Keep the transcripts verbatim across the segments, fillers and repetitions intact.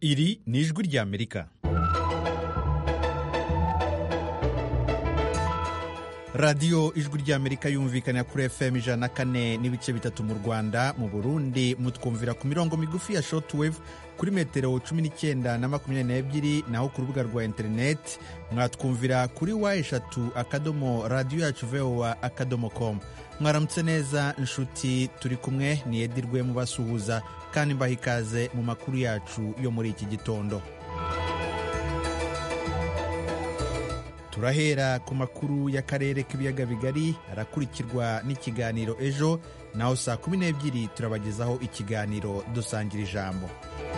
Iri ni ijwi ry'Amerika. radiyo ijwi ry'Amerika yumvikana kuri F M ijana na kane n'ibice bitatu mu Rwanda. Mu Burundi mutwumvira ku mirongo migufi ya shortwave kuri metero cumi n'icyenda na makumyabiri n'ebyiri, naho ku rubuga rwa interineti mwatwumvira kuri wa eshatu akadomo radiyo yacu voa akadomo com. Mwaramutse neza inshuti, turi kumwe ni Edirwe mubasuhuza kandi mbaha ikaze mu makuru yacu yo muri iki gitondo. Turahera ku makuru y'akarere k'ibiyaga bigari, arakurikirwa n'ikiganiro ejo, naho saa kumi n'ebyiri turabagezaho ikiganiro dusangira ijambo.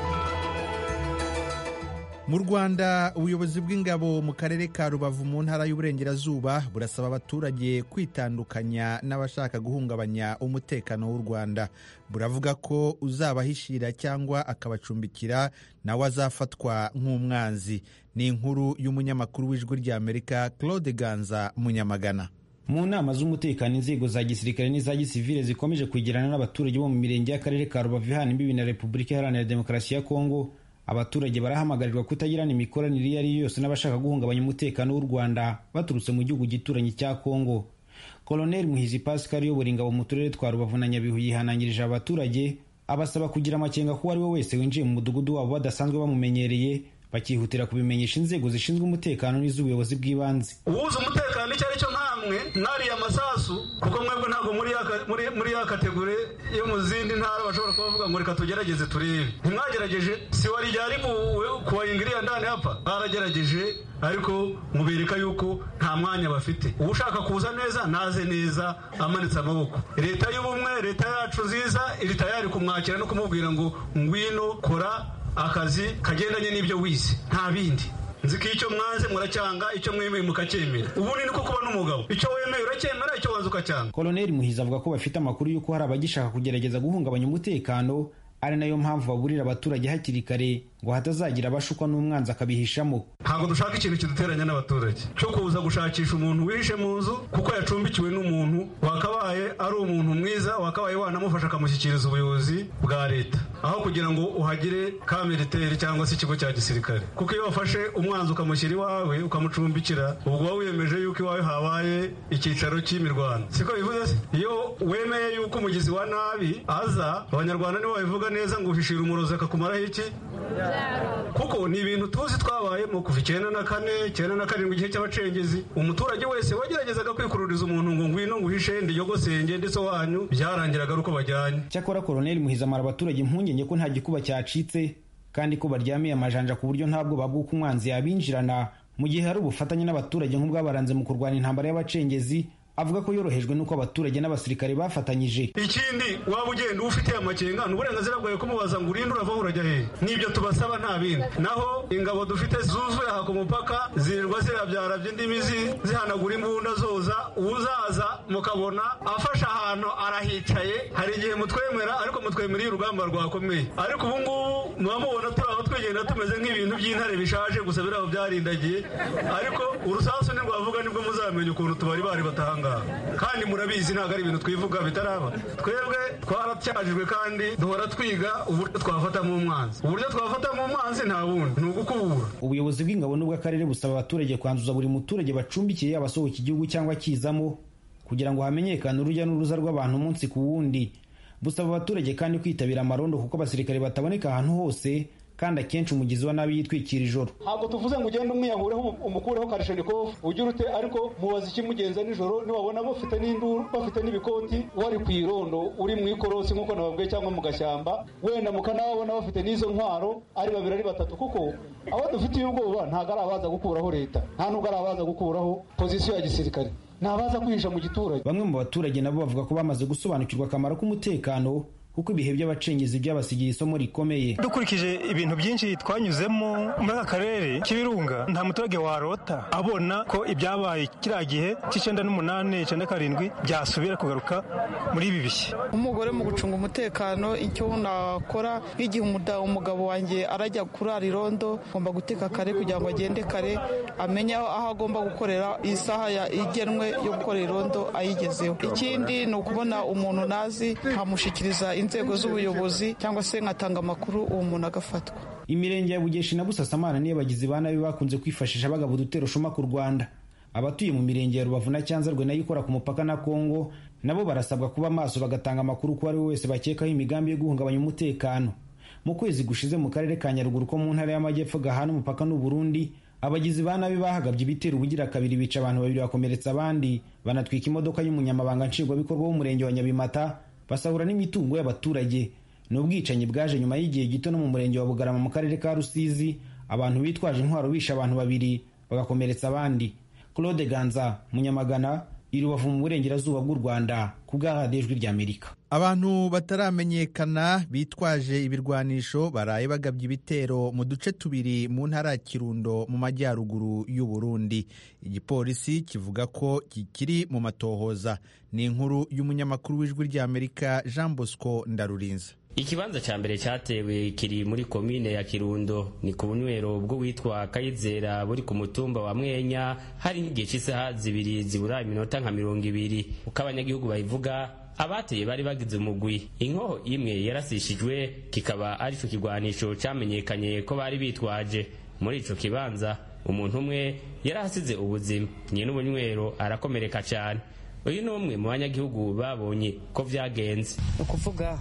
Mu Rwanda, ubuyobozi bw'ingabo mu karere ka Rubavu mu ntara y'Uburengerazuba burasaba abaturage kwitandukanya n'abashaka guhungabanya umutekano w'u Rwanda. Buravuga ko uzabahishira cyangwa akabacumbikira nawe azafatwa nk'umwanzi. Ni inkuru y'umunyamakuru w'ijwi ry'Amerika Claude Ganza Munyamagana. Mu nama z'umutekano, inzego za gisirikare n'iza gisivile zikomeje kwigirana n'abaturage bo mu mirenge y'akarere ka Rubavu ihana imbibi na Repubulika Iharanira Demokarasi ya Kongo. Abaturage barahamagarirwa kutagirana imikoranire iyo ari yo yose n'abashaka guhungabanya umutekano w'u Rwanda baturutse mu gihugu gituranyi cya Kongo. Colonel Muhizi Pascal uyobora ingabo mu turere twa Rubavu na Nyabihu yihanangirije abaturage, abasaba kugira amakenga ko ari we wese winjiye mu mudugudu wabo badasanzwe bamumenyereye, bakihutira kubimenyesha inzego zishinzwe umutekano n'iz'ubuyobozi bw'ibanze. Ubuze umutekano icyo ari cyo nkamwe mwariye amasasu, kuko mwebwe ntabwo muri muri muri ya kategori yo mu zindi ntara bashobora kubavuga ngo reka tugerageze turebe. Ntimwagerageje, si wari ryari kubayingiriya ndani hapa, baragerageje ariko mubereka yuko nta mwanya bafite. Ushaka kuza neza naze neza amanitse amaboko. Leta y'ubumwe, leta yacu nziza iri tayari kumwakira no kumubwira ngo ngwino kora akazi kagendanye n'ibyo wize, nta bindi. Nziko icyo mwanze muracyanga, icyo mwemeye mukacyemera. Ubu ni niko kuba n'umugabo, icyo wemeye uracyemera, icyo wanze ukacyanga. Colonel Muhizi avuga ko bafite amakuru y'uko hari abagishaka kugerageza guhungabanya umutekano, ari nayo mpamvu baburira abaturage hakiri kare ngo hatazagira abashukwa n'umwanzi akabihishamo. Ntabwo dushaka ikintu kiduteranya n'abaturage cyo kuza gushakisha umuntu wihishe mu nzu kuko yacumbikiwe n'umuntu wakabaye ari umuntu mwiza, wakabaye wanamufasha akamushyikiriza ubuyobozi bwa leta, aho kugira ngo uhagire ka militaire cyangwa se ikigo cya gisirikare. Kuko iyo wafashe umwanzi ukamushyira iwawe ukamucumbikira, ubwo wowe wiyemeje yuko iwawe habaye icyicaro cy'imirwano. Siko bivuze se? Iyo wemeye yuko umugizi wa nabi aza, abanyarwanda nibo babivuga neza ngo uhishira umurozi akakumaraho iki? Kuko ni ibintu tuzi twabayemo kuva icyenda na kane icyenda na karindwi igihe cy'abacengezi. Umuturage wese wageragezaga kwikururiza umuntu ngo ngwino nguhishe ndiyogosenge ndetse wanyu, byarangiraga uko bajyanye. Cyakora Colonel Muhizi amara abaturage impungenge ko nta gikuba cyacitse kandi ko baryamiye amajanja ku buryo ntabwo babuka umwanzi yabinjirana, mu gihe hari ubufatanye n'abaturage nk'ubwabaranze mu kurwanya intambara y'abacengezi. Avuga ko yorohejwe nuko abaturage n'abasirikare bafatanyije. Ikindi waba ugenda ufite amakenga n'uburenganzira bwawe kumubaza ngo urinde urava urajya he. Nibyo tubasaba nta bindi. Naho ingabo dufite zuzuye aha ku mupaka zirwa zirabyara by'indimizi zihanagura imbunda zoza, uzaza mukabona afasha ahantu arahicaye, hari igihe mutwemera ariko mutwemera y'urugamba rwakomeye. Ariko ubu ngubu mwamubona turaho twegenda tumeze nk'ibintu by'intare bishaje gusa biraho byarindagiye, ariko urusasu ni rwavuga nibwo muzamenya ukuntu tubari bari batanga. Kandi murabizi ntabwo ari ibintu twivuga bitaraba. Twebwe twaracyajijwe kandi duhora twiga uburyo twafata mu mwanzi. Uburyo twafata mu mwanzi nta bundi, ni ugukubura. Ubuyobozi bw'ingabo n'ubw'akarere busaba abaturage kwanzuza buri muturage bacumbikiye abasohoka igihugu cyangwa kizamo kugira ngo hamenyekane urujya n'uruza rw'abantu umunsi ku wundi. Busaba abaturage kandi kwitabira amarondo kuko abasirikare bataboneka ahantu hose kandi akenshi umugizi wa nabi yitwikira ijoro. Ntabwo tuvuze ngo ugende umwiyahureho umukureho Kalashnikov ugira ute, ariko mubaza ikimugenza nijoro niwabona bafite n'induru bafite n'ibikoti wari ku irondo uri mu ikorosi nk'uko nababwiye cyangwa mu gashyamba, wenda mukanababona bafite n'izo ntwaro ari babiri ari batatu, kuko abo dufitiye ubwoba ntabwo ari abaza gukuraho leta, nta nubwo ari abaza gukuraho pozisiyo ya gisirikare, nabaza kwihisha mu giturage. Bamwe mu baturage nabo bavuga ko bamaze gusobanukirwa akamaro k'umutekano kuko ibihe by'abacengezi byabasigiye isomo rikomeye. Dukurikije ibintu byinshi twanyuzemo muri aka karere k'ibirunga, nta muturage warota abona ko ibyabaye kiriya gihe cy'icyenda n'umunani icyenda karindwi byasubira kugaruka muri ibi bihe. Umugore mu gucunga umutekano, icyo nakora nk'igihe umugabo wanjye arajya kurara irondo, agomba guteka kare kugira ngo agende kare, amenye aho agomba gukorera isaha igenwe yo gukora irondo ayigezeho. Ikindi ni ukubona umuntu nazi nkamushikiriza inzego z'ubuyobozi cyangwa se nkatanga amakuru uwo muntu agafatwa. Imirenge ya Bugeshi na Busasamana niyo abagizi ba nabi bakunze kwifashisha bagaba udutero shuma ku Rwanda. Abatuye mu mirenge ya Rubavu na Cyanzarwe nayo ikora ku mupaka na Kongo nabo barasabwa kuba maso bagatanga amakuru ku ari wese bakekaho imigambi yo guhungabanya umutekano. Mu kwezi gushize mu karere ka Nyaruguru ko mu ntara y'Amajyepfo gahana umupaka n'u Burundi, abagizi ba nabi bahagabye ibitero ubugira kabiri bica abantu babiri bakomeretsa abandi, banatwika imodoka y'umunyamabanga nshingwabikorwa w'umurenge wa Nyabimata, basahura n'imitungo y'abaturage. N'ubwicanyi bwaje nyuma y'igihe gito no mu murenge wa Bugarama mu karere ka Rusizi, abantu bitwaje intwaro bisha abantu babiri bagakomeretsa abandi. Claude Ganza, Munyamagana, i Rubavu mu burengerazuba bw'u Rwanda, ku bwa radiyo Ijwi ry'Amerika. Abantu bataramenyekana bitwaje ibirwanisho baraye bagabye ibitero mu duce tubiri mu ntara ya Kirundo mu majyaruguru y'u Burundi. Igipolisi kivuga ko kikiri mu matohoza. Ni inkuru y'umunyamakuru w'Ijwi ry'Amerika Jean Bosco Ndarurinze. Ikibanza ca mbere cyatewe kiri muri komine ya Kirundo, ni ku bunywero bwo witwa Kayizera buri ku mutumba wa Mwenya, hari n'igihe cy'isaha zibiri zibura iminota nka mirongo ibiri. Uko abanyagihugu bayivuga, abateye bari bagize umugwi. Inkoho imwe yarasishijwe, kikaba ari cyo kigwanisho cyamenyekanye ko bari bitwaje. Muri ico kibanza umuntu umwe yarahasize ubuzima, nyine ubunywero arakomereka cyane. Uyu ni umwe mu banyagihugu babonye ko vyagenze. Ukuvuga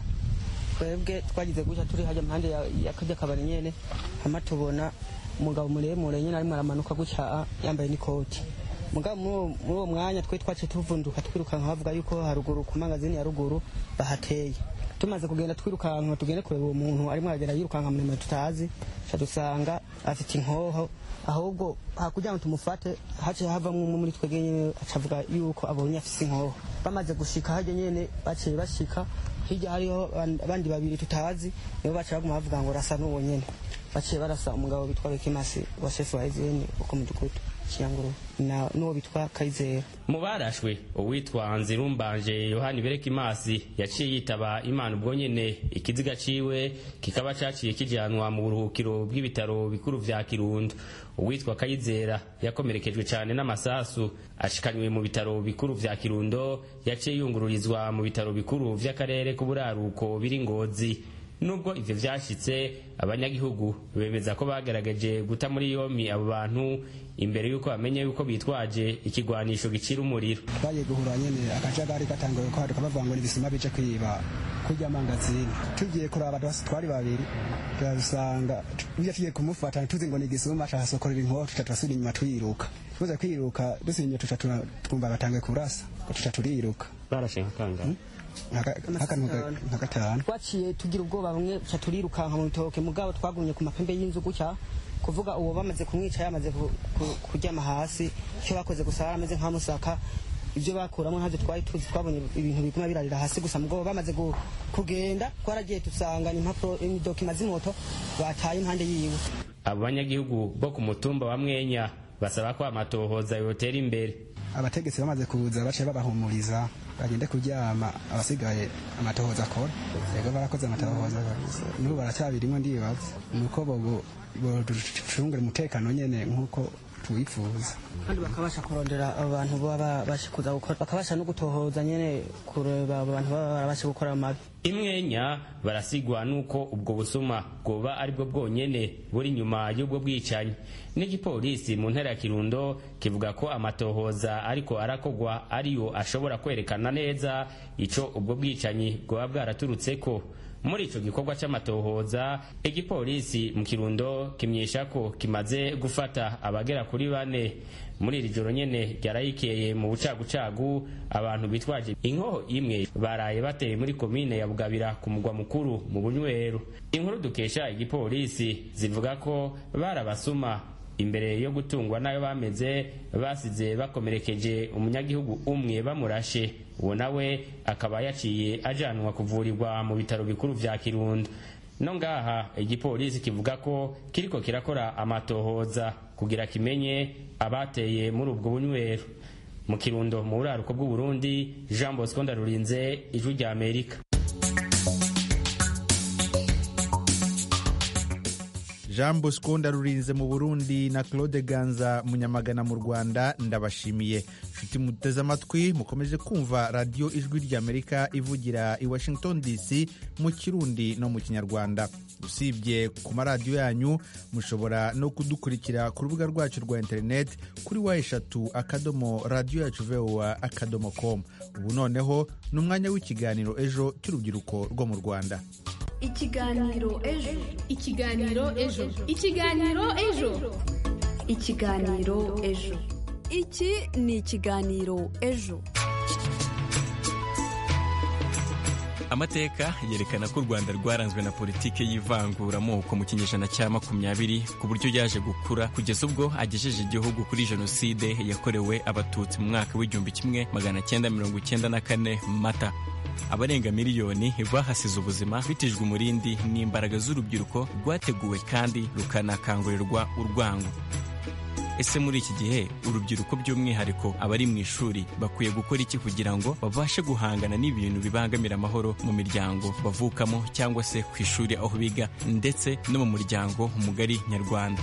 twebwe twagize gutya turi hajya impande ya kajya kabari nyene, hama tubona umugabo muremure nyene arimo aramanuka gutya yambaye n'ikoti. Mugabo muri uwo mwanya twe twace tuvunduka twirukanka bavuga yuko haruguru ku mangazini ya ruguru bahateye. Tumaze kugenda twirukanka tugende kureba uwo muntu arimo aragera yirukanka muri tutazi, dusanga afite inkoho, ahubwo hakugira ngo tumufate hace havamwe muri twege nyene acavuga yuko abonye afite inkoho. Bamaze gushika hajya nyene baciye bashika, hirya hariho abandi babiri tutazi, nibo baciye baguma bavuga ngo rasa n'uwo nyene. Baciye barasa umugabo bitwa Bekimasi wa chef wa Izeni uko mu dukutu Kiyanguru na n'uwo bitwa Kayizera. Mu barashwe uwitwa Nzirumbanje Yohani Berekimasi yaciye yitaba Imana ubwo nyene, ikiziga ciwe kikaba caciye kijanwa mu buruhukiro bw'ibitaro bikuru vya Kirundo. Uwitwa Kayizera yakomerekejwe cyane n'amasasu, ashikanywe mu bitaro bikuru vya Kirundo, yaciye yungururizwa mu bitaro bikuru vy'akarere k'uburaruko biri Ngozi. Nubwo ivyo vyashitse, abanyagihugu bemeza ko bagaragaje guta muri yomi abo bantu imbere yuko bamenye yuko bitwaje ikigwanisho gicira umuriro. Twagiye guhura nyene akajagari gatangaye ko haduka bavuga ngo ni bisima bije kwiba kurya mangazini. Tugiye kuraba abasi twari babiri, turasanga uje tugiye kumufata tuzi ngo ni gisuma casokorera inkoho, tutatwasubira inyuma twiruka. Tuze kwiruka dusinye tutatuma twumva batangaye kurasa, tutaturiruka. Barashenka kanga hmm? Nakatanu twaciye tugira ubwoba bamwe cha turirukanka mu bitoke, mugabo twagumye ku mapembe y'inzu gutya, kuvuga uwo bamaze kumwica yamaze kujyama hasi, cyo bakoze gusa ameze nka musaka. Ibyo bakuramo ntazo twari tuzi, twabonye ibintu biguma birarira hasi gusa, mugabo bamaze kugenda twaragiye tusanga ni impapuro n'idokima z'imoto bataye impande yiwe. Abo banyagihugu bo ku mutumba wa Mwenya basaba ko amatohoza yotera imbere. Abategetsi bamaze kuza bace babahumuriza bagende kuryama, abasigaye amatohoza akora. Yego barakoze amatohoza n'ubu baracyabirimo ndibaza, nuko bogo boducungura umutekano nyene nkuko tuwifuza, kandi bakabasha kurondera abantu baba bashikuza gukora, bakabasha no gutohoza nyene kureba abantu baba barabasha gukora amabi. Imwenya barasigwa nuko ubwo busuma bwoba aribwo bwonyene buri nyuma y'ubwo bwicanyi. N'igipolisi mu ntara ya Kirundo kivuga ko amatohoza ariko arakogwa ariyo ashobora kwerekana neza ico ubwo bwicanyi bwoba bwaraturutseko. Muri ico gikorwa c'amatohoza, igipolisi mu Kirundo kimyesha ko kimaze gufata abagera kuri bane. Muri iri joro nyene ryarayikeye mu bucagucagu, abantu bitwaje inkoho imwe baraye bateye muri komine ya Bugabira ku mugwa mukuru mu Bunywero. Inkuru dukesha igipolisi zivuga ko barabasuma imbere yo gutungwa nayo bameze, basize bakomerekeje umunyagihugu umwe bamurashe, uwo nawe akaba yaciye ajanwa kuvurirwa mu bitaro bikuru vya Kirundo. No ngaha igipolisi kivuga ko kiriko kirakora amatohoza kugira kimenye abateye muri ubwo bunywero. Mu Kirundo mu buraruko bw'u Burundi, Jean Bosco Ndarurinze, Ijwi ry'Amerika. Jean Bosco Ndarurinze mu Burundi na Claude Ganza Munyamagana mu Rwanda ndabashimiye. Nshuti muteze amatwi mukomeje kumva radio Ijwi ry'Amerika ivugira i Washington D C mu Kirundi no mu Kinyarwanda. Usibye ku maradiyo yanyu mushobora no kudukurikira ku rubuga rwacu rwa internet kuri wa eshatu akadomo radio yacu voa akadomo com. Ubu noneho ni umwanya w'ikiganiro ejo cy'urubyiruko rwo mu Rwanda. Ikiganiro ejo ikiganiro ejo ikiganiro ejo ikiganiro ejo iki ni ikiganiro ejo. Amateka yerekana ko u Rwanda rwaranzwe na politike y'ivanguramoko mu kinyejana cya makumyabiri ku buryo yaje gukura kugeza ubwo agejeje igihugu kuri jenoside yakorewe abatutsi mu mwaka w'igihumbi kimwe magana cyenda mirongo icyenda na kane Mata. Abarenga miliyoni bahasize ubuzima bitijwe umurindi n'imbaraga z'urubyiruko rwateguwe kandi rukanakangurirwa urwango. Ese muri iki gihe urubyiruko by'umwihariko abari mu ishuri bakwiye gukora iki kugira ngo babashe guhangana n'ibintu bibangamira amahoro mu miryango bavukamo cyangwa se ku ishuri aho biga ndetse no mu muryango mugari nyarwanda?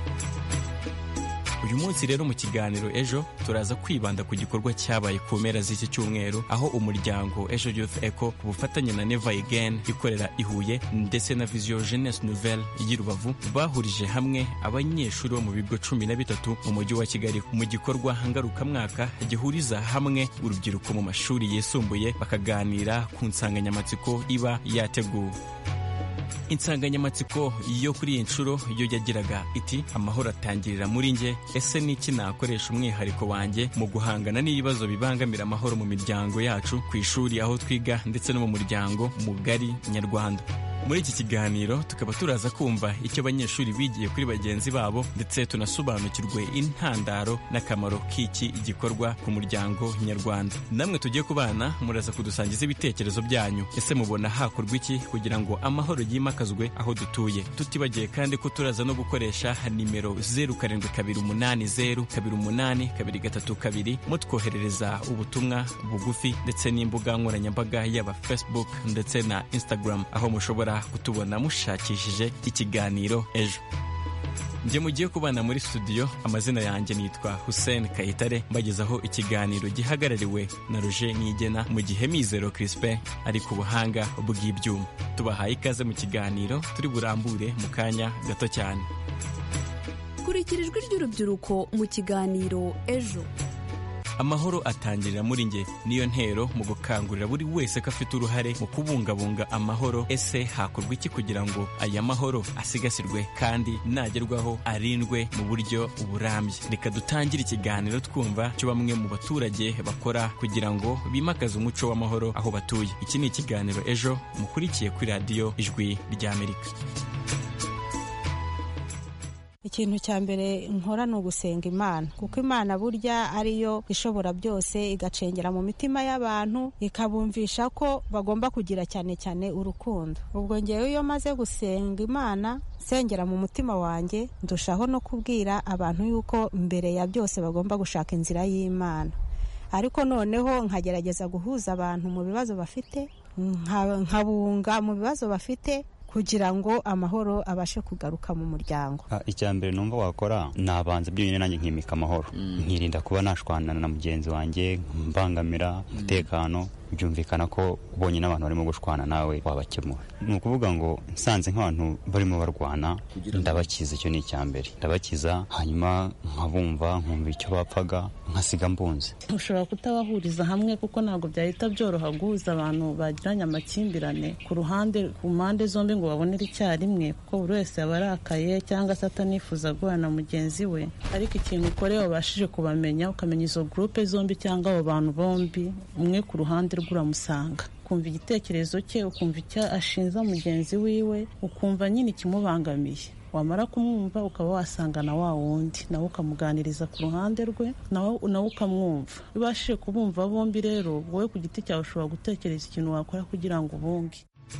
Uyu munsi rero mu kiganiro ejo turaza kwibanda ku gikorwa cyabaye ku mpera z'iki cyumweru aho umuryango Ejo Youth Echo ku bufatanye na Never Again ikorera i Huye ndetse na Vision Jeunesse Nouvelle y'i Rubavu bahurije hamwe abanyeshuri bo mu bigo cumi na bitatu mu mujyi wa Kigali mu gikorwa ngarukamwaka gihuriza hamwe urubyiruko mu mashuri yisumbuye bakaganira ku nsanganyamatsiko iba yateguwe. Insanganyamatsiko yo kuri iyi nshuro yo yagiraga iti amahoro atangirira muri nge. Ese niki nakoresha umwihariko wanjye mu guhangana n'ibibazo bibangamira amahoro mu miryango yacu, ku ishuri aho twiga ndetse no mu muryango mugari nyarwanda? Muri iki kiganiro tukaba turaza kumva icyo abanyeshuri bigiye kuri bagenzi babo ndetse tunasobanukirwe intandaro n'akamaro k'iki igikorwa ku muryango nyarwanda. Namwe tugiye kubana muraza kudusangiza ibitekerezo byanyu. Ese mubona hakorwa iki kugira ngo amahoro yimakazwe aho dutuye? Tutibagiye kandi ko turaza no gukoresha nimero zeru karindwi kabiri umunani zeru kabiri umunani kabiri gatatu kabiri mutwoherereza ubutumwa bugufi ndetse n'imbuga nkoranyambaga yaba Facebook ndetse na Instagram aho mushobora kutubona mushakishije ikiganiro ejo. Nje mugiye kubana muri studio, amazina yanjye nitwa Hussein Kayitare, mbagezaho ikiganiro gihagarariwe na Roger Nigena mu gihe Mizero Crispin ari ku buhanga bw'ibyuma. Tubahaye ikaze mu kiganiro turi burambure mu kanya gato cyane. Kurikira ijwi ry'urubyiruko mu kiganiro ejo. Amahoro atangirira muri nge niyo ntero mu gukangurira buri wese ko afite uruhare mu kubungabunga amahoro. Ese hakorwa iki kugira ngo aya mahoro asigasirwe kandi nagerwaho arindwe mu buryo burambye? Reka dutangire ikiganiro twumva cyo bamwe mu baturage bakora kugira ngo bimakaze umuco w'amahoro aho batuye. Iki ni ikiganiro ejo mukurikiye kuri radio Ijwi ry'Amerika. Ikintu cya mbere nkora ni ugusenga Imana, kuko Imana burya ariyo ishobora byose, igacengera mu mitima y'abantu ikabumvisha ko bagomba kugira cyane cyane urukundo. Ubwo ngewe iyo maze gusenga Imana, sengera mu mutima wanjye, ndushaho no kubwira abantu yuko mbere ya byose bagomba gushaka inzira y'Imana. Ariko noneho nkagerageza guhuza abantu mu bibazo bafite, nkabunga mu bibazo bafite kugira ngo amahoro abashe kugaruka mu muryango. Icya mbere numva wakora nabanza byonyine nanjye nkimika amahoro, nkirinda kuba nashwanana na mugenzi wanjye, mbangamira umutekano. Byumvikana ko ubonye n'abantu barimo gushwana nawe wabakemura. Ni ukuvuga ngo nsanze nk'abantu barimo barwana ndabakiza, icyo ni icya mbere. Ndabakiza hanyuma nkabumva, nkumva icyo bapfaga, nkasiga mbunze. Ushobora kutabahuriza hamwe kuko ntabwo byahita byoroha guhuza abantu bagiranye amakimbirane ku ruhande ku mpande zombi ngo babonere icyarimwe, kuko buri wese aba arakaye cyangwa se atanifuza guhura na mugenzi we. Ariko ikintu ukoreye wabashije kubamenya, ukamenya izo groupe zombi cyangwa abo bantu bombi, umwe ku ruhande uramusanga, ukumva igitekerezo cye, ukumva icyo ashinza mugenzi wiwe, ukumva nyine ikimubangamiye. Wamara kumwumva ukaba wasanga na wa wundi nawe ukamuganiriza ku ruhande rwe, nawe nawe ukamwumva. Ibashije kubumva bombi rero, wowe ku giti cyawe ushobora gutekereza ikintu wakora kugira ngo ubunge.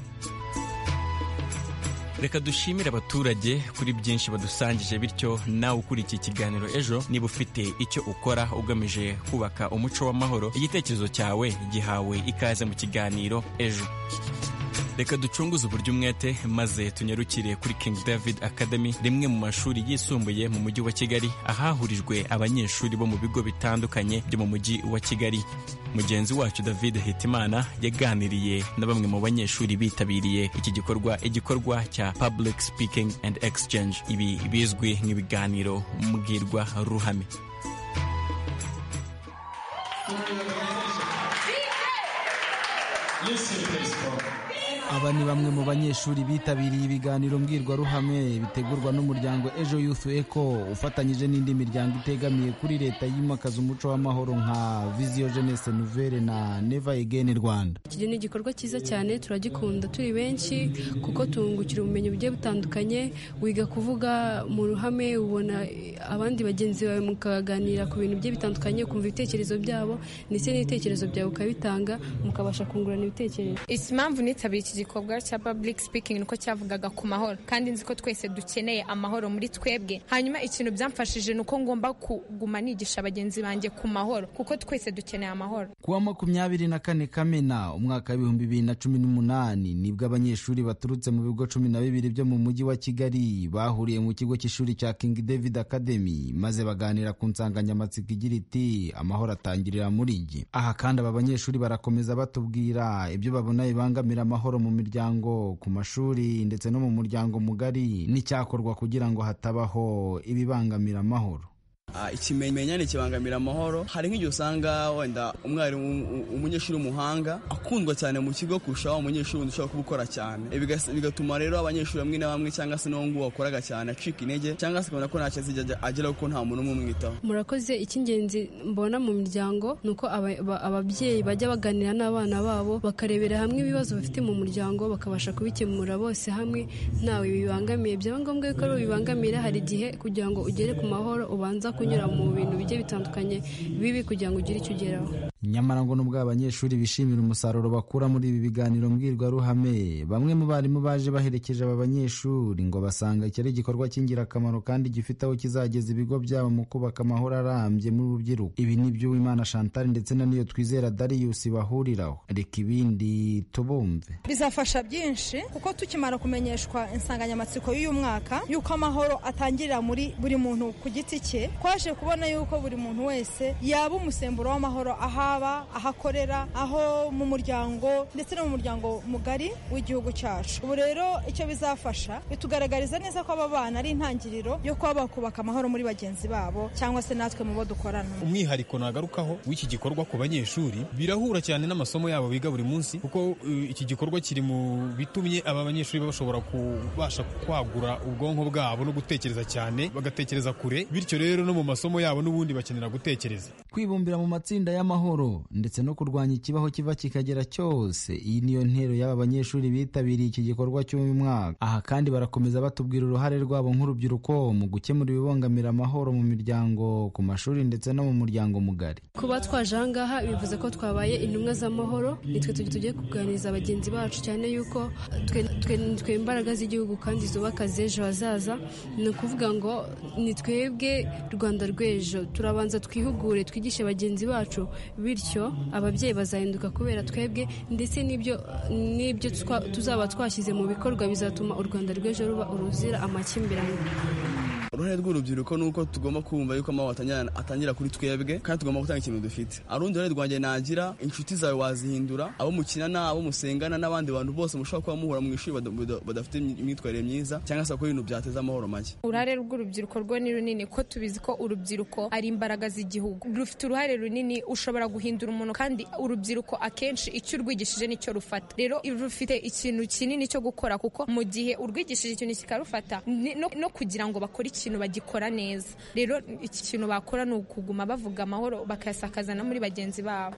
Reka dushimire abaturage kuri byinshi badusangije, bityo nawe ukuri iki kiganiro ejo niba ufite icyo ukora ugamije kubaka umuco w'amahoro, igitekerezo cyawe gihawe ikaze mu kiganiro ejo. reka ducunguze uburyo umwete maze tunyarukire kuri King David Academy, rimwe mu mashuri yisumbuye mu mujyi wa Kigali, ahahurijwe abanyeshuri bo mu bigo bitandukanye byo mu mujyi wa Kigali. Mugenzi wacu David Hitimana yaganiriye na bamwe mu banyeshuri bitabiriye iki gikorwa, igikorwa cya Public Speaking and Exchange, ibi bizwi nk'ibiganiro mbwirwa ruhame. Aba ni bamwe mu banyeshuri bitabiriye ibiganiro mbwirwaruhame bitegurwa n'umuryango Ejo Youth Eco ufatanyije n'indi miryango itegamiye kuri leta yimakaza umuco w'amahoro nka Vision Jeunesse Nouvelle na Never Again Rwanda. Iki ni igikorwa cyiza cyane, turagikunda turi benshi kuko tungukira ubumenyi bugiye butandukanye, wiga kuvuga mu ruhame, ubona abandi bagenzi bawe mukaganira ku bintu bigiye bitandukanye, kumva ibitekerezo byabo ndetse n'ibitekerezo byawe ukabitanga mukabasha kungurana ibitekerezo. Impamvu nitabiriye iki gikorwa cya public speaking nuko cyavugaga ku mahoro, kandi nzi ko twese dukeneye amahoro muri twebwe. Hanyuma ikintu byamfashije nuko ngomba kuguma nigisha abagenzi banjye ku mahoro, kuko twese dukeneye amahoro. Kuwa makumyabiri na kane Kamena umwaka w'ibihumbi bibiri na cumi n'umunani nibwo abanyeshuri baturutse mu bigo cumi na bibiri byo mu mujyi wa Kigali bahuriye mu kigo cy'ishuri cya King David Academy maze baganira ku nsanganyamatsiko igira iti amahoro atangirira muri njye. Aha kandi aba banyeshuri barakomeza batubwira ibyo babona bibangamira amahoro mu miryango, ku mashuri ndetse no mu muryango mugari, n'icyakorwa kugira ngo hatabaho ibibangamira amahoro. Ikimenyane kibangamira amahoro, hari nk'igihe usanga wenda umwarimu umunyeshuri w'umuhanga akundwa cyane mu kigo kurushaho umunyeshuri ushobora kubukora cyane, bigatuma rero abanyeshuri bamwe na bamwe cyangwa se n'uwo nguwo wakoraga cyane acika intege cyangwa se kubona ko ntacyo azijya agera kuko nta muntu umwe umwitaho. Murakoze. Icy'ingenzi mbona mu miryango ni uko ababyeyi bajya baganira n'abana babo bakarebera hamwe ibibazo bafite mu muryango, bakabasha kubikemura bose hamwe ntawe bibangamiye. Byaba ngombwa ko bibangamira, hari igihe kugira ngo ugere ku mahoro ubanza kunyura mu bintu bigiye bitandukanye bibi kugira ngo ugire icyo ugeraho. Nyamara ngo nubwo abanyeshuri bishimira umusaruro bakura muri ibi biganiro mbwirwaruhame, bamwe mu barimu baje baherekeje aba banyeshuri ngo basanga iki ari igikorwa cy'ingirakamaro kandi gifite aho kizageza ibigo byabo mu kubaka amahoro arambye muri rubyiruko. Ibi ni byo Uwimana Chantal ndetse na Niyo Twizera Darius bahuriraho. Reka ibindi tubumve. Bizafasha byinshi kuko tukimara kumenyeshwa insanganyamatsiko y'uyu mwaka yuko amahoro atangirira muri buri muntu ku giti cye, twaje kubona yuko buri muntu wese yaba umusemburo w'amahoro ahaba, ahakorera, aho mu muryango ndetse no mu muryango mugari w'igihugu cyacu. Ubu rero icyo bizafasha bitugaragariza neza ko aba bana ari intangiriro yo kuba bakubaka amahoro muri bagenzi babo cyangwa se natwe mu bo dukorana. Umwihariko nagarukaho w'iki gikorwa ku banyeshuri birahura cyane n'amasomo yabo biga buri munsi, kuko uh, iki gikorwa kiri mu bitumye aba banyeshuri bashobora kubasha kwagura ubwonko bwabo no gutekereza cyane, bagatekereza kure, bityo rero no mu masomo yabo n'ubundi bakenera gutekereza. Kwibumbira mu matsinda y'amahoro ndetse no kurwanya ikibaho kiva kikagera cyose, iyi niyo ntero y'aba banyeshuri bitabiriye iki gikorwa cy'uyu mwaka. Aha kandi barakomeza batubwira uruhare rwabo nk'urubyiruko mu gukemura ibibangamira amahoro mu miryango, ku mashuri ndetse no mu muryango mugari. Kuba twaje aha ngaha bivuze ko twabaye intumwa z'amahoro, nitwe tugiye kuganiriza bagenzi bacu cyane yuko twe imbaraga z'igihugu kandi zubaka z'ejo hazaza. Ni ukuvuga ngo ni twebwe Rwanda rw'ejo, turabanza twihugure twigishe bagenzi bacu, bityo ababyeyi bazahinduka kubera twebwe, ndetse n'ibyo n'ibyo tuzaba twashyize mu bikorwa bizatuma u Rwanda rw'ejo ruba uruzira amakimbirane. Uruhare rw'urubyiruko nuko tugomba kumva yuko amahoro atangira kuri twebwe kandi tugomba gutanga ikintu dufite. Arundi ruhare rwanjye nagira, inshuti zawe wazihindura, abo mukinana, abo musengana n'abandi bantu bose mushobora kuba muhura mu ishuri badafite imyitwarire myiza cyangwa se ko ibintu byateza amahoro make. Uruhare rw'urubyiruko rwo ni runini, ko tubizi ko urubyiruko ari imbaraga z'igihugu, rufite uruhare runini, ushobora guhindura umuntu, kandi urubyiruko akenshi icyo urwigishije nicyo rufata. Rero rufite ikintu kinini cyo gukora, kuko mu gihe urwigishije ikintu kikarufata no, no kugira ngo bakore ikintu bagikora neza. Rero iki kintu bakora ni ukuguma bavuga amahoro bakayasakaza muri bagenzi babo.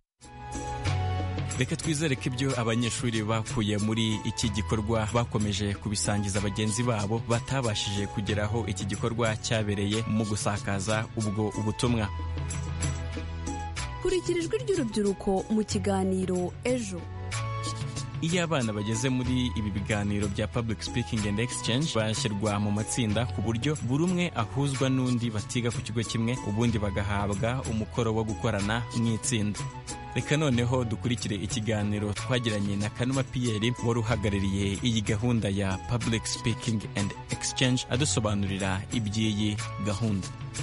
Reka twizere ko ibyo abanyeshuri bakuye muri iki gikorwa bakomeje kubisangiza bagenzi babo batabashije kugeraho iki gikorwa cyabereye mu gusakaza ubwo ubutumwa. Kurikira ijwi ry'urubyiruko mu kiganiro Ejo. iyo abana bageze muri ibi biganiro bya public speaking and exchange bashyirwa mu matsinda ku buryo buri umwe ahuzwa n'undi batiga ku kigo kimwe, ubundi bagahabwa umukoro wo gukorana mu itsinda. Reka noneho dukurikire ikiganiro twagiranye na Kanuma Pierre wari uhagarariye iyi gahunda ya public speaking and exchange adusobanurira iby'iyi gahunda.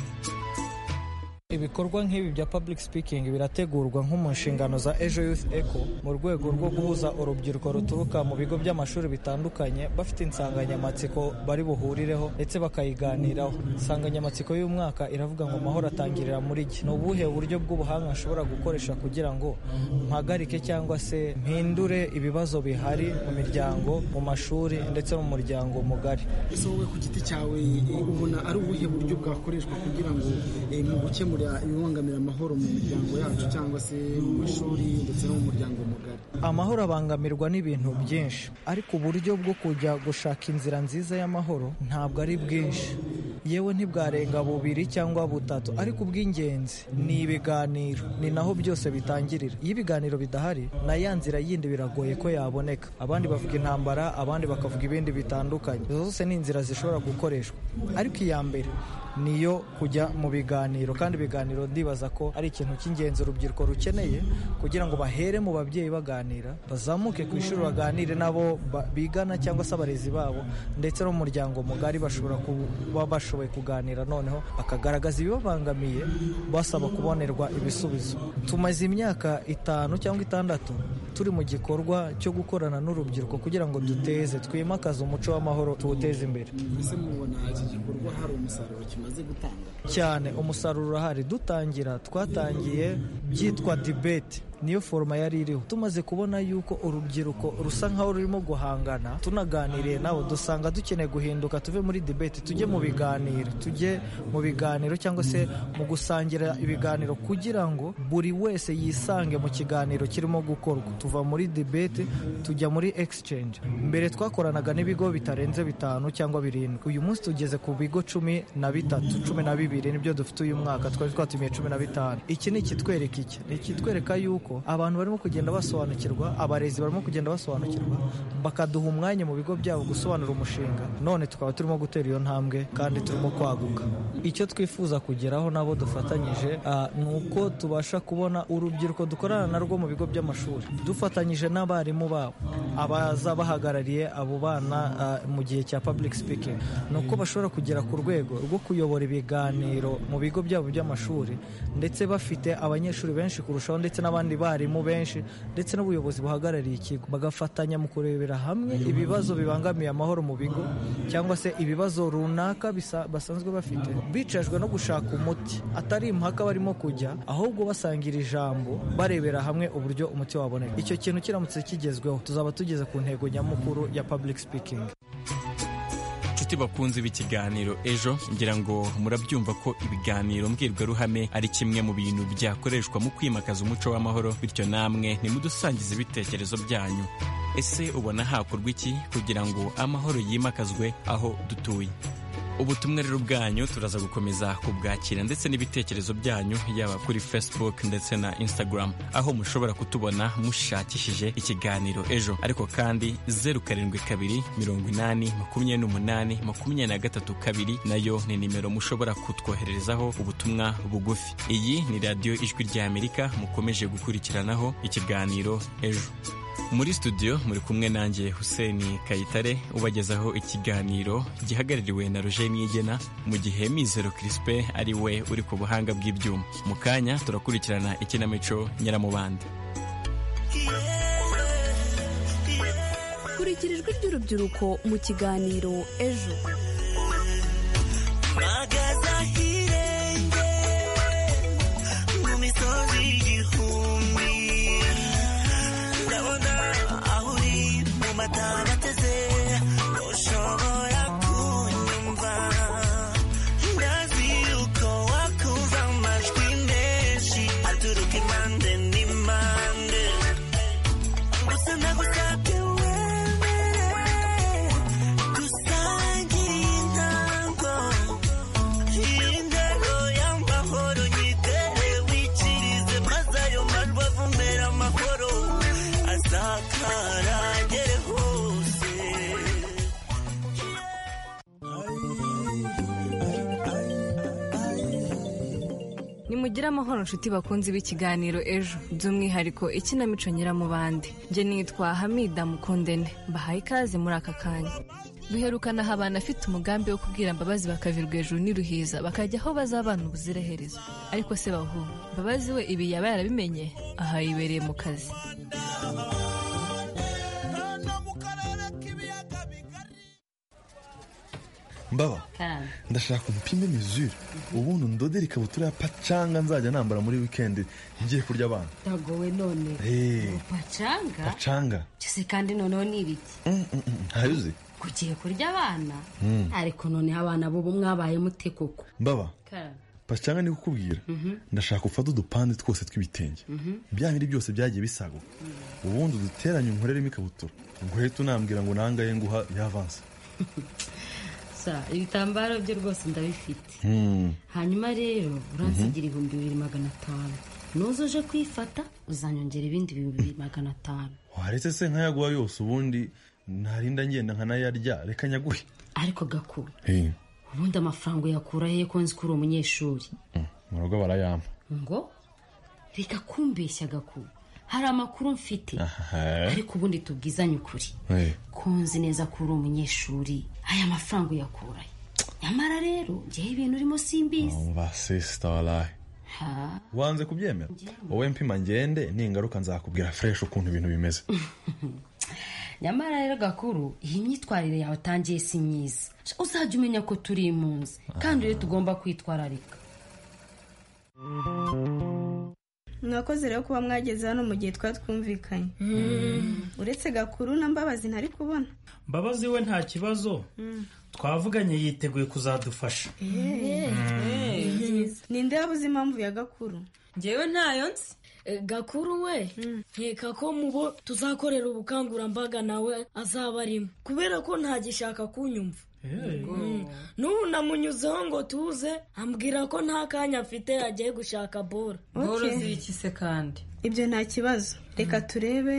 Ibikorwa nk'ibi bya public speaking birategurwa nko mu nshingano za Ejo Youth Echo mu rwego rwo guhuza urubyiruko ruturuka mu bigo by'amashuri bitandukanye bafite insanganyamatsiko bari buhurireho ndetse bakayiganiraho. Insanganyamatsiko y'umwaka iravuga ngo amahoro atangirira muri jye. Ni ubuhe buryo bw'ubuhanga nshobora gukoresha kugira ngo mpagarike cyangwa se mpindure ibibazo bihari mu miryango, mu mashuri ndetse no mu muryango mugari. Ese wowe ku giti cyawe ubona ari ubuhe buryo bwakoreshwa kugira ngo mu gukemura ibibangamira amahoro mu miryango yacu cyangwa se mu mashuri ndetse no mu muryango mugari? Amahoro abangamirwa n'ibintu byinshi, ariko uburyo bwo kujya gushaka inzira nziza y'amahoro ntabwo ari bwinshi, yewe ntibwarenga bubiri cyangwa butatu, ariko ubw'ingenzi ni ibiganiro, ni naho byose bitangirira. Iyo ibiganiro bidahari na ya nzira yindi biragoye ko yaboneka. Abandi bavuga intambara, abandi bakavuga ibindi bitandukanye. Zose ni inzira zishobora gukoreshwa, ariko iya mbere niyo kujya mu biganiro, kandi ibiganiro ndibaza ko ari ikintu cy'ingenzi urubyiruko rukeneye kugira ngo bahere mu babyeyi baganira, bazamuke ku ishuri baganire nabo bigana cyangwa se abarezi babo, ndetse no mu muryango mugari bashobora kuba bashoboye kuganira, noneho bakagaragaza ibibabangamiye basaba kubonerwa ibisubizo. Tumaze imyaka itanu cyangwa itandatu turi mu gikorwa cyo gukorana n'urubyiruko kugira ngo duteze twimakaze umuco w'amahoro, tuwuteze imbere. Ese mubona iki gikorwa hari umusaruro kimaze gutanga? Cyane, umusaruro urahari. Dutangira twatangiye byitwa debate, niyo foruma yari iriho. Tumaze kubona yuko urubyiruko rusa nkaho rurimo guhangana, tunaganiriye nabo dusanga dukeneye guhinduka, tuve muri debate tujye mu biganiro, tujye mu biganiro cyangwa se mu gusangira ibiganiro kugira ngo buri wese yisange mu kiganiro kirimo gukorwa. Tuva muri debate tujya muri exchange. Mbere twakoranaga n'ibigo bitarenze bitanu cyangwa birindwi, uyu munsi tugeze ku bigo cumi na bitatu cumi na bibiri nibyo dufite uyu mwaka, twari twatumiye cumi na bitanu. Iki ni ikitwereka iki? Ni ikitwereka yuko abantu barimo kugenda basobanukirwa, abarezi barimo kugenda basobanukirwa, bakaduha umwanya mu bigo byabo gusobanura umushinga, none tukaba turimo gutera iyo ntambwe kandi turimo kwaguka. Icyo twifuza kugeraho nabo dufatanyije ni uko tubasha kubona urubyiruko dukorana narwo mu bigo by'amashuri, dufatanyije n'abarimu babo, abaza bahagarariye abo bana mu gihe cya public speaking, ni uko bashobora kugera ku rwego rwo kuyobora ibiganiro mu bigo byabo by'amashuri, ndetse bafite abanyeshuri benshi kurushaho, ndetse n'abandi barimu benshi, ndetse n'ubuyobozi buhagarariye ikigo, bagafatanya mu kurebera hamwe ibibazo bibangamiye amahoro mu bigo cyangwa se ibibazo runaka basanzwe bafite, bicajwe no gushaka umuti, atari impaka barimo kujya, ahubwo basangira ijambo, barebera hamwe uburyo umuti waboneka. Icyo kintu kiramutse kigezweho, tuzaba tugeze ku ntego nyamukuru ya public speaking. Inshuti bakunze b'ikiganiro Ejo, ngira ngo murabyumva ko ibiganiro mbwirwaruhame ari kimwe mu bintu byakoreshwa mu kwimakaza umuco w'amahoro, bityo namwe nimudusangize ibitekerezo byanyu. Ese ubona hakorwa iki kugira ngo amahoro yimakazwe aho dutuye? Ubutumwa rero bwanyu turaza gukomeza kubwakira, ndetse n'ibitekerezo byanyu yaba kuri Facebook ndetse na Instagram, aho mushobora kutubona mushakishije ikiganiro Ejo. Ariko kandi zeru karindwi kabiri mirongo inani makumyabiri n'umunani makumyabiri na gatatu kabiri nayo ni nimero mushobora kutwohererezaho ubutumwa bugufi. Iyi ni radiyo Ijwi ry'Amerika, mukomeje gukurikiranaho ikiganiro Ejo. Muri studio muri kumwe nanjye Hussein Kayitare ubagezaho ikiganiro gihagarariwe na Roger Niyigena, mu gihe Mizero Crispin ari we uri ku buhanga bw'ibyuma. Mu kanya turakurikirana ikinamico Nyiramubande. Kurikira ijwi ry'urubyiruko mu kiganiro Ejo. Dusangire mugire amahoro nshuti bakunzi b'ikiganiro ejo by'umwihariko ikinamico nyiramubande. Njye nitwa Hamida Mukundene, mbahaye ikaze muri aka kanya. Duherukana aho abantu afite umugambi wo kubwira Mbabazi bakavirwa hejuru n'iruhiza bakajya aho bazabana ubuziraherezo. Ariko se bahu Mbabazi we ibi yaba yarabimenye? Aha yibereye mu kazi. Mbaba, ndashaka umupime mesure ubundi ndodere ikabutura ya pacanga nzajya nambara muri weekend ngiye kurya abana. Dagowe none. Eh. Pacanga? Pacanga. Cyose kandi noneho ni ibiki? Mm -mm. Hayuze. Kugiye kurya abana? Mm. Ariko none abana bo mwabaye mute koko? Mbaba. Kara. Pacanga ni kukubwira. Mm -hmm. Ndashaka ufata udupande twose tw'ibitenge. Mm -hmm. Bya bindi byose byagiye bisaguka. Mm. Ubundi duteranye unkoreremo ikabutura. Nguhita unambwira ngo nangaye nguha yavanse. Ibitambaro byo rwose ndabifite. Hmm. Hanyuma rero uransigira ibihumbi bibiri magana atanu. Nuzuje kwifata uzanyongera ibindi bibiri magana atanu. Waretse se nkayaguha yose ubundi narinda ngenda nkanayarya reka nyaguhe. Ariko Gakuru. Eh. Ubundi amafaranga yakura he ko nzi kuri umunyeshuri? Mm. Murugo barayampa. Ngo reka kumbeshya Gakuru. Hari amakuru mfite. Ariko ubundi tubwizanye ukuri. Eh. Kunzi neza kuri umunyeshuri. Aya mafaranga yakuraye. Nyamara rero ngiye ibintu urimo simbizi. Umva sister wallahi. Ha. Wanze kubyemera? Wowe mpima ngende ningaruka nzakubwira fresh ukuntu ibintu bimeze. Nyamara rero Gakuru, iyi myitwarire yawe tangiye si myiza. Uzajya umenya ko turi impunzi kandi rero tugomba kwitwararika. Mwakoze rero kuba mwageze hano mu gihe twatwumvikanye. Uretse Gakuru na Mbabazi ntari kubona. Mbabazi we nta kibazo. Twavuganye yiteguye kuzadufasha. Ninde yabuze impamvu ya Gakuru? Njyewe ntayo nzi. Gakuru we nkeka ko mubo tuzakorera ubukangurambaga nawe azaba arimo kubera ko ntagishaka kunyumva. N'ubu namunyuzeho ngo tuze ambwira ko nta kanya afite agiye gushaka bora. Bora z'iki se kandi? Ibyo nta kibazo. Reka turebe.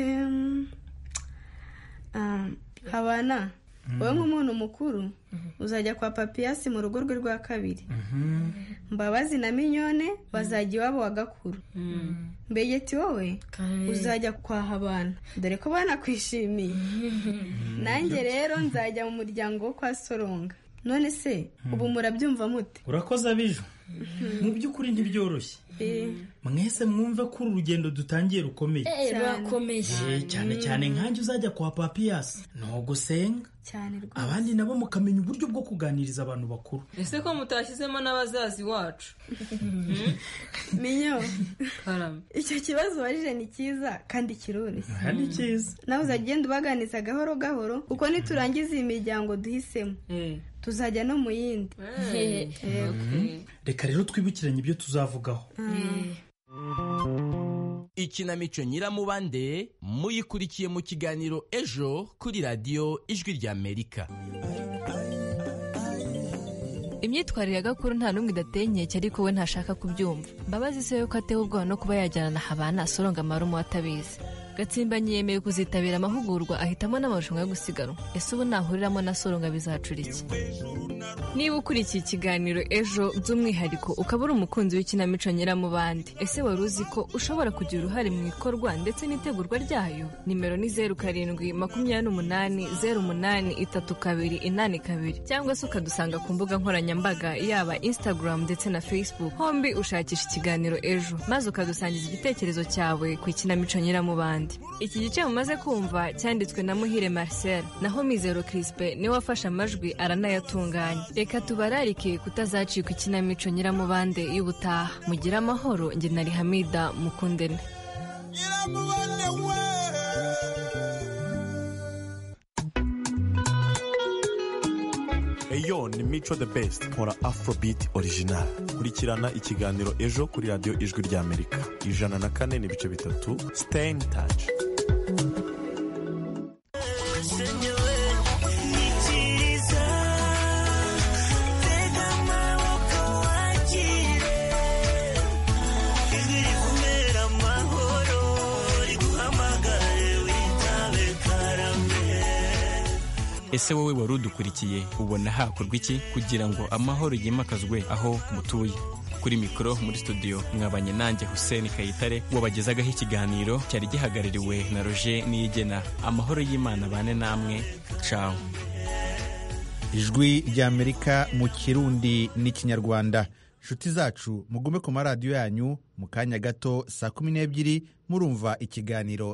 Habana, wowe nk'umuntu mukuru uzajya kwa Papiyasi mu rugo rwe rwa kabiri. Mbabazi na Minyone bazajya iwabo wa Gakuru. Mbegeti wowe uzajya kwa Habana dore ko banakwishimiye. Nanjye rero nzajya mu muryango wo kwa Soronga. None se ubu murabyumva mute? Urakoze abijo. Mu by'ukuri ntibyoroshye. Mwese mwumve ko urugendo dutangiye rukomeye. Rurakomeye cyane cyane nkanjye uzajya kwa Papiyasi no gusenga. Cyane rwose. Abandi nabo mukamenya uburyo bwo kuganiriza abantu bakuru. Ese ko mutashyizemo n'abazazi wacu? Minyo. Icyo kibazo warije ni cyiza kandi kiroroshye. Kandi cyiza. Nawe uzagenda ubaganiza gahoro gahoro kuko niturangiza iyi miryango duhisemo. Tuzajya no mu yindi. Reka rero twibukiranye ibyo tuzavugaho. Ikinamico Nyiramubande muyikurikiye mu kiganiro ejo kuri radiyo Ijwi ry'Amerika. Imyitwarire ya Gakuru nta numwe idateye inkeke ariko we ntashaka kubyumva. Mbabazi se yuko atewe ubwoba no kuba yajyana na Habana Soronga Marumu atabizi. Gatsimbanyi yemeye kuzitabira amahugurwa ahitamo n'amarushanwa yo gusiganwa. Ese ubu nahuriramo na Soronga bizacura iki? Niba ukurikiye ikiganiro ejo by'umwihariko ukaba uri umukunzi w'ikinamico Nyiramubande, ese wari uzi ko ushobora kugira uruhare mu ikorwa ndetse n'itegurwa ryayo? Nimero ni zeru karindwi makumyabiri n'umunani zeru umunani itatu kabiri inani kabiri cyangwa se ukadusanga ku mbuga nkoranyambaga yaba Instagram ndetse na Facebook. Hombi ushakisha ikiganiro ejo maze ukadusangiza igitekerezo cyawe ku ikinamico Nyiramubande. Iki gice mumaze kumva cyanditswe na Muhire Marcel naho Mizero Crispe niwe wafashe amajwi aranayatunganya. Reka tubararike kutazacika ikinamico Nyiramubande y'ubutaha. Mugira amahoro. Njye nari Hamida Mukundene. Eyo ni Mico the Best nkora Afrobeat original. Kurikirana ikiganiro ejo kuri radiyo Ijwi ry'Amerika ijana na kane n'ibice bitatu. Stay in touch. Ese wowe wari udukurikiye ubona hakorwa iki kugira ngo amahoro yimakazwe aho mutuye? kuri mikoro muri studio mwabanye nanjye Hussein Kayitare wabagezagaho ikiganiro cyari gihagarariwe na Roger Niyigena. Amahoro y'Imana bane namwe, ciao. Ijwi ry'Amerika mu Kirundi n'Ikinyarwanda. Nshuti zacu mugume ku maradiyo yanyu, mu kanya gato saa kumi n'ebyiri murumva ikiganiro